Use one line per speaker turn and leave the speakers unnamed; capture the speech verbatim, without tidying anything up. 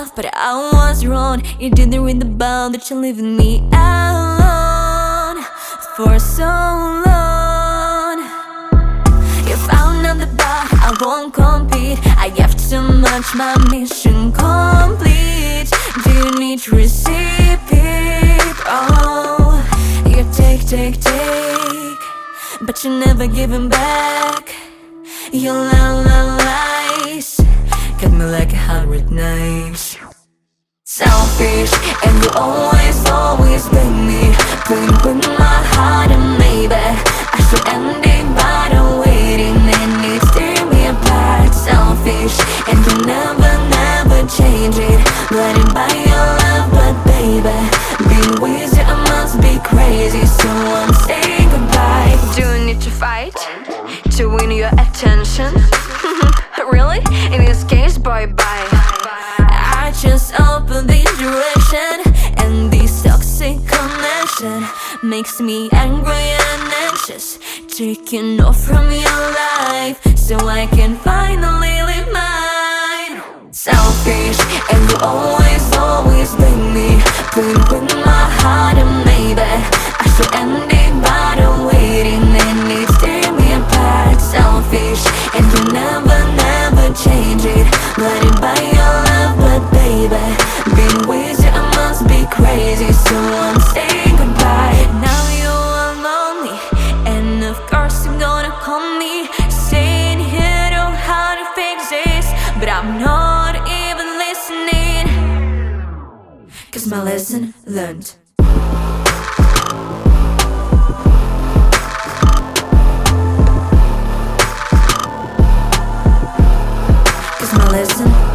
love, but I was wrong. You didn't ring the bell that you're leaving me alone for so long. You found out the bar, I won't compete. I have too much, my mission complete. Do you need to receive it? Oh, you take, take, take, but you're never giving back. Your la la lies cut me like a hundred knives. Selfish, and you always, always beg me, playing with my heart, and maybe I should end it by the waiting, and it's tearing me apart. Selfish, and you never, never change it, blinded by your love, but baby, being with you I must be crazy, so I'm saying goodbye.
Do you need to fight to win your attention? Really? In this case, bye-bye.
I just open the direction, and this toxic connection makes me angry and anxious, taking off from your life so I can finally live mine. Selfish, and you always, always beg me, playing with my heart, and maybe I should end it by the waiting, and it's tearing me apart. Selfish, and you never, never change it, blinded by your love, but baby, being with you I must be crazy, so I'm saying goodbye. Now you are lonely, and of course you're gonna call me, saying you know how to fix this, but I'm not even listening, cause my lesson learned. Cause my lesson